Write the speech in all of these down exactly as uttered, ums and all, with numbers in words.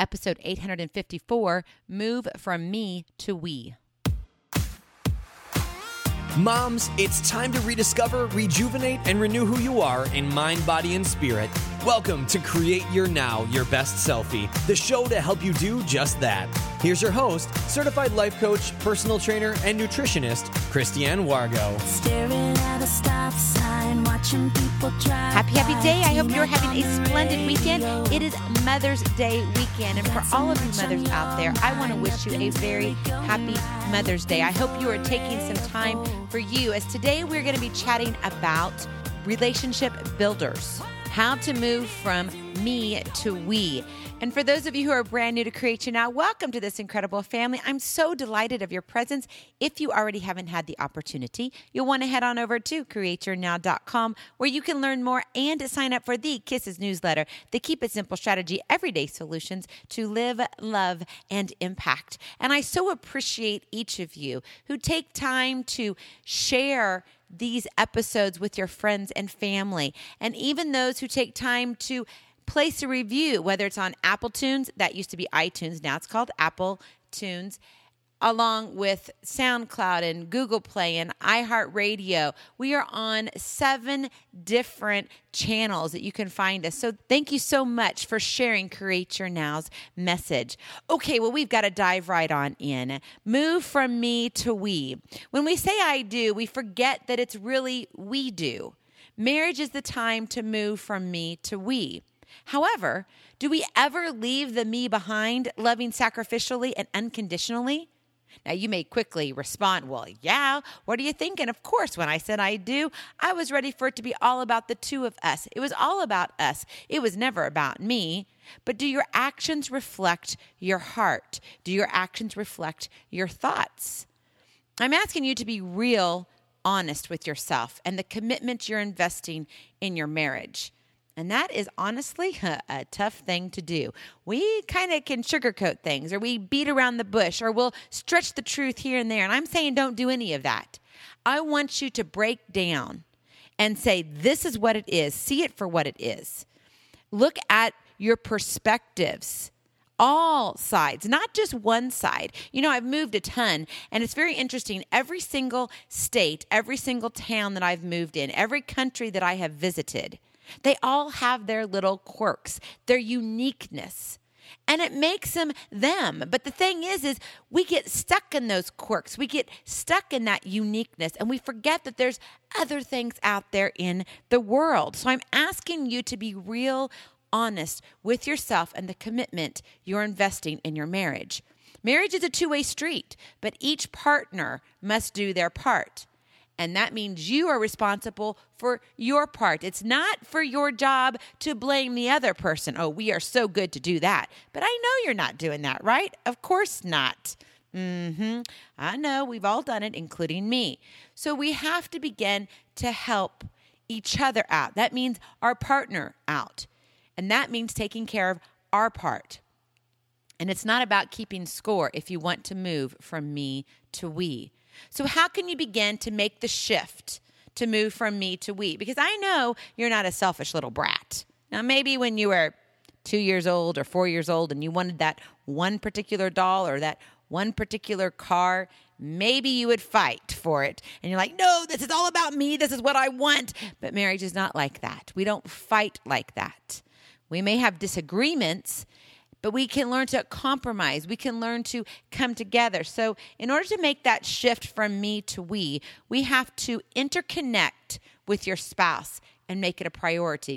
episode eight hundred fifty-four, Move From Me to We. Moms, it's time to rediscover, rejuvenate, and renew who you are in mind, body, and spirit. Welcome to Create Your Now, Your Best Selfie, the show to help you do just that. Here's your host, certified life coach, personal trainer, and nutritionist, Christiane Wargo. Staring at a stop sign, watching people drive. Happy, happy day. I hope you're having a splendid weekend. It is Mother's Day weekend. And for all of you mothers out there, I want to wish you a very happy Mother's Day. I hope you are taking some time for you, as today we're going to be chatting about relationship builders, how to move from me to we. And for those of you who are brand new to Create Your Now, welcome to this incredible family. I'm so delighted of your presence. If you already haven't had the opportunity, you'll want to head on over to create your now dot com, where you can learn more and sign up for the Kisses newsletter, the Keep It Simple Strategy, everyday solutions to live, love, and impact. And I so appreciate each of you who take time to share these episodes with your friends and family, and even those who take time to place a review, whether it's on Apple Tunes, that used to be iTunes, now it's called Apple Tunes, along with SoundCloud and Google Play and iHeartRadio. We are on seven different channels that you can find us. So thank you so much for sharing Create Your Now's message. Okay, well, we've got to dive right on in. Move from me to we. When we say I do, we forget that it's really we do. Marriage is the time to move from me to we. However, do we ever leave the me behind, loving sacrificially and unconditionally? Now, you may quickly respond, well, yeah, what are you thinking? Of course, when I said I do, I was ready for it to be all about the two of us. It was all about us. It was never about me. But do your actions reflect your heart? Do your actions reflect your thoughts? I'm asking you to be real honest with yourself and the commitment you're investing in your marriage. And that is honestly a, a tough thing to do. We kind of can sugarcoat things, or we beat around the bush, or we'll stretch the truth here and there. And I'm saying don't do any of that. I want you to break down and say, this is what it is. See it for what it is. Look at your perspectives. All sides, not just one side. You know, I've moved a ton, and it's very interesting. Every single state, every single town that I've moved in, every country that I have visited, they all have their little quirks, their uniqueness, and it makes them them. But the thing is, is we get stuck in those quirks. We get stuck in that uniqueness, and we forget that there's other things out there in the world. So I'm asking you to be real honest with yourself and the commitment you're investing in your marriage. Marriage is a two-way street, but each partner must do their part. And that means you are responsible for your part. It's not for your job to blame the other person. Oh, we are so good to do that. But I know you're not doing that, right? Of course not. Mm-hmm. I know. We've all done it, including me. So we have to begin to help each other out. That means our partner out. And that means taking care of our part. And it's not about keeping score if you want to move from me to we. So how can you begin to make the shift to move from me to we? Because I know you're not a selfish little brat. Now, maybe when you were two years old or four years old and you wanted that one particular doll or that one particular car, maybe you would fight for it. And you're like, no, this is all about me. This is what I want. But marriage is not like that. We don't fight like that. We may have disagreements, but we can learn to compromise. We can learn to come together. So in order to make that shift from me to we, we have to interconnect with your spouse and make it a priority.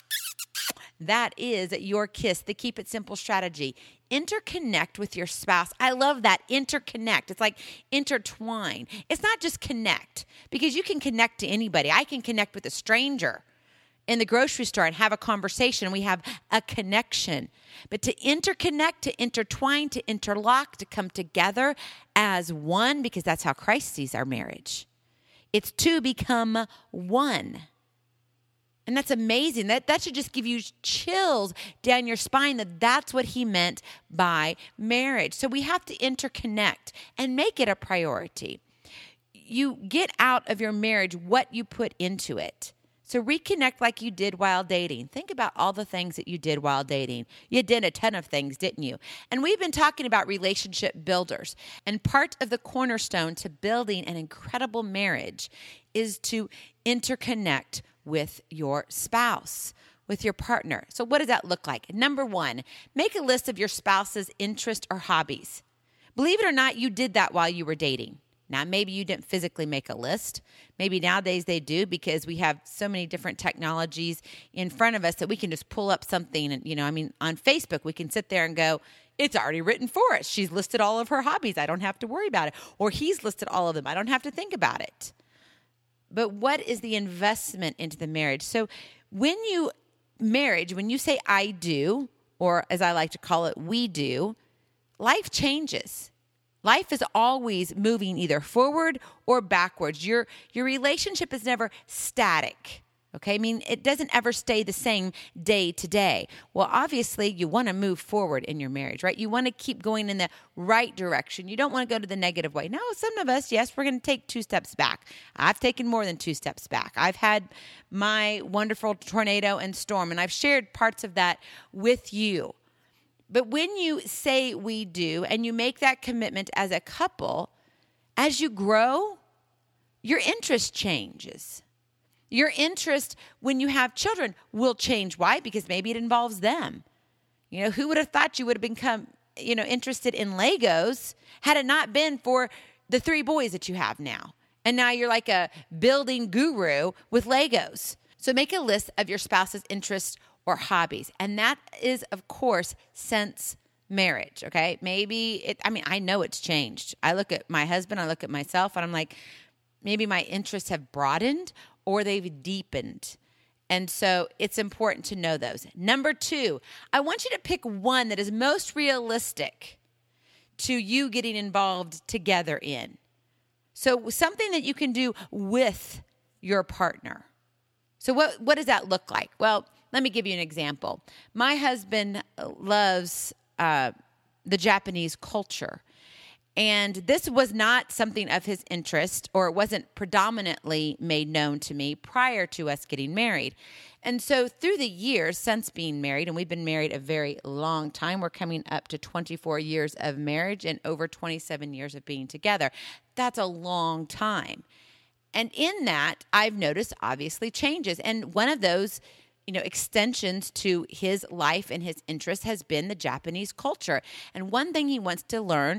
That is your kiss, the Keep It Simple strategy. Interconnect with your spouse. I love that. Interconnect. It's like intertwine. It's not just connect, because you can connect to anybody. I can connect with a stranger in the grocery store and have a conversation. We have a connection. But to interconnect, to intertwine, to interlock, to come together as one, because that's how Christ sees our marriage. It's to become one. And that's amazing. That, that should just give you chills down your spine, that that's what he meant by marriage. So we have to interconnect and make it a priority. You get out of your marriage what you put into it. So reconnect like you did while dating. Think about all the things that you did while dating. You did a ton of things, didn't you? And we've been talking about relationship builders. And part of the cornerstone to building an incredible marriage is to interconnect with your spouse, with your partner. So what does that look like? Number one, make a list of your spouse's interests or hobbies. Believe it or not, you did that while you were dating. Now, maybe you didn't physically make a list. Maybe nowadays they do because we have so many different technologies in front of us that we can just pull up something. And, you know, I mean, on Facebook, we can sit there and go, it's already written for us. She's listed all of her hobbies. I don't have to worry about it. Or he's listed all of them. I don't have to think about it. But what is the investment into the marriage? So when you marriage, when you say I do, or as I like to call it, we do, life changes. Life is always moving either forward or backwards. Your your relationship is never static. Okay? I mean, it doesn't ever stay the same day to day. Well, obviously, you want to move forward in your marriage, right? You want to keep going in the right direction. You don't want to go to the negative way. Now, some of us, yes, we're going to take two steps back. I've taken more than two steps back. I've had my wonderful tornado and storm, and I've shared parts of that with you. But when you say we do and you make that commitment as a couple, as you grow, your interest changes. Your interest when you have children will change. Why? Because maybe it involves them. You know, who would have thought you would have become, you know, interested in Legos had it not been for the three boys that you have now? And now you're like a building guru with Legos. So make a list of your spouse's interests or hobbies. And that is, of course, since marriage, okay? Maybe, it. I mean, I know it's changed. I look at my husband, I look at myself, and I'm like, maybe my interests have broadened or they've deepened. And so it's important to know those. Number two, I want you to pick one that is most realistic to you getting involved together in. So something that you can do with your partner. So what, what does that look like? Well, let me give you an example. My husband loves uh, the Japanese culture. And this was not something of his interest, or it wasn't predominantly made known to me prior to us getting married. And so through the years since being married, and we've been married a very long time, we're coming up to twenty-four years of marriage and over twenty-seven years of being together. That's a long time. And in that, I've noticed obviously changes. And one of those, you know, extensions to his life and his interest has been the Japanese culture. And one thing he wants to learn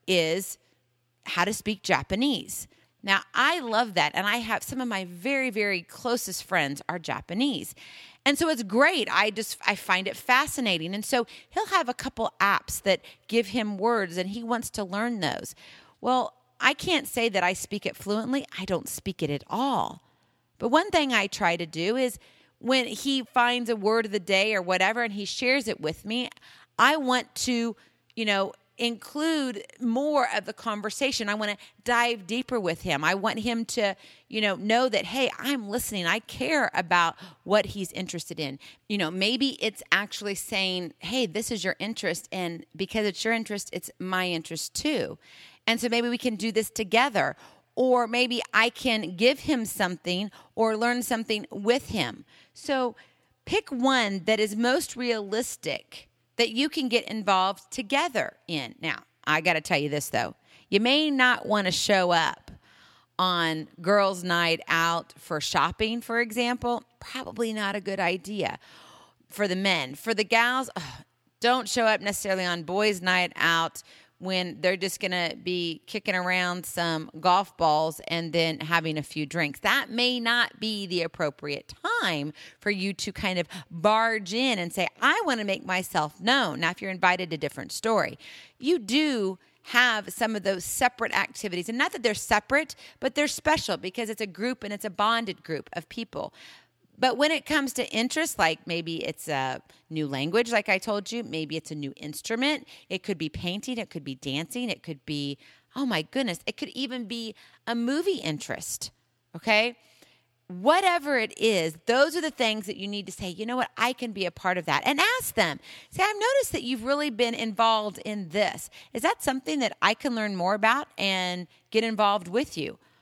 is how to speak Japanese. Now, I love that. And I have some of my very, very closest friends are Japanese. And so it's great. I just, I find it fascinating. And so he'll have a couple apps that give him words and he wants to learn those. Well, I can't say that I speak it fluently. I don't speak it at all. But one thing I try to do is when he finds a word of the day or whatever and he shares it with me, I want to, you know, include more of the conversation. I want to dive deeper with him. I want him to, you know, know that, hey, I'm listening. I care about what he's interested in. You know, maybe it's actually saying, hey, this is your interest. And because it's your interest, it's my interest too. And so maybe we can do this together. Or maybe I can give him something or learn something with him. So pick one that is most realistic that you can get involved together in. Now, I got to tell you this, though. You may not want to show up on girls' night out for shopping, for example. Probably not a good idea for the men. For the gals, ugh, don't show up necessarily on boys' night out when they're just going to be kicking around some golf balls and then having a few drinks. That may not be the appropriate time for you to kind of barge in and say, I want to make myself known. Now, if you're invited, a different story. You do have some of those separate activities. And not that they're separate, but they're special because it's a group and it's a bonded group of people. But when it comes to interests, like maybe it's a new language, like I told you, maybe it's a new instrument. It could be painting. It could be dancing. It could be, oh my goodness, it could even be a movie interest, okay? Whatever it is, those are the things that you need to say, you know what, I can be a part of that. And ask them. Say, I've noticed that you've really been involved in this. Is that something that I can learn more about and get involved with you?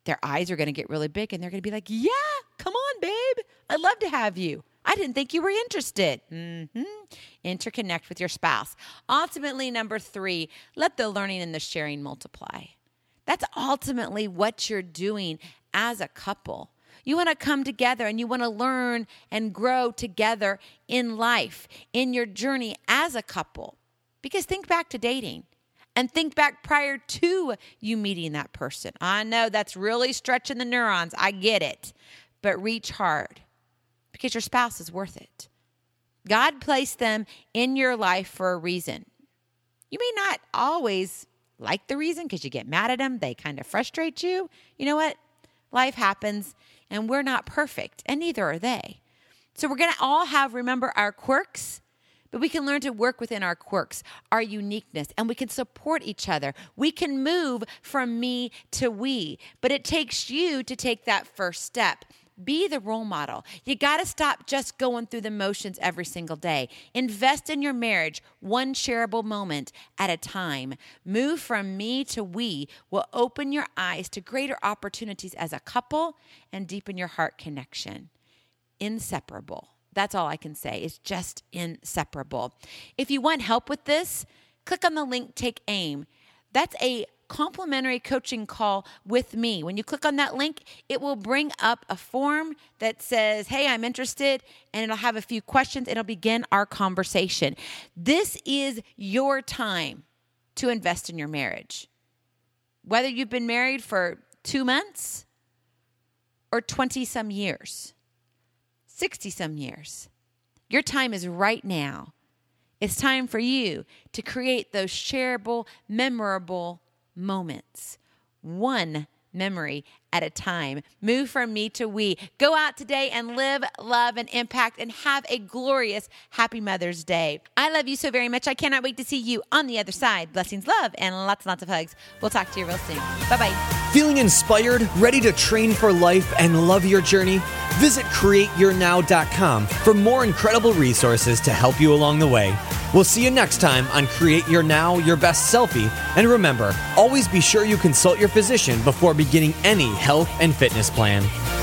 their eyes are going to get really big and they're going to be like, yeah, come on, babe. I'd love to have you. I didn't think you were interested. Mm-hmm. Interconnect with your spouse. Ultimately, number three, let the learning and the sharing multiply. That's ultimately what you're doing as a couple. You want to come together and you want to learn and grow together in life, in your journey as a couple. Because think back to dating and think back prior to you meeting that person. I know that's really stretching the neurons. I get it. But reach hard because your spouse is worth it. God placed them in your life for a reason. You may not always like the reason because you get mad at them. They kind of frustrate you. You know what? Life happens and we're not perfect and neither are they. So we're going to all have, remember, our quirks, but we can learn to work within our quirks, our uniqueness, and we can support each other. We can move from me to we, but it takes you to take that first step. Be the role model. You got to stop just going through the motions every single day. Invest in your marriage, one shareable moment at a time. Move from me to we will open your eyes to greater opportunities as a couple and deepen your heart connection. Inseparable. That's all I can say. It's just inseparable. If you want help with this, click on the link, Take Aim. That's a complimentary coaching call with me. When you click on that link, it will bring up a form that says, hey, I'm interested, and it'll have a few questions. It'll begin our conversation. This is your time to invest in your marriage. Whether you've been married for two months or twenty some years, sixty some years, your time is right now. It's time for you to create those shareable, memorable moments, one memory at a time. Move from me to we. Go out today and live, love, and impact and have a glorious, happy Mother's Day. I love you so very much. I cannot wait to see you on the other side. Blessings, love, and lots and lots of hugs. We'll talk to you real soon. Bye-bye. Feeling inspired, ready to train for life and love your journey? Visit create your now dot com for more incredible resources to help you along the way. We'll see you next time on Create Your Now, Your Best Selfie. And remember, always be sure you consult your physician before beginning any health and fitness plan.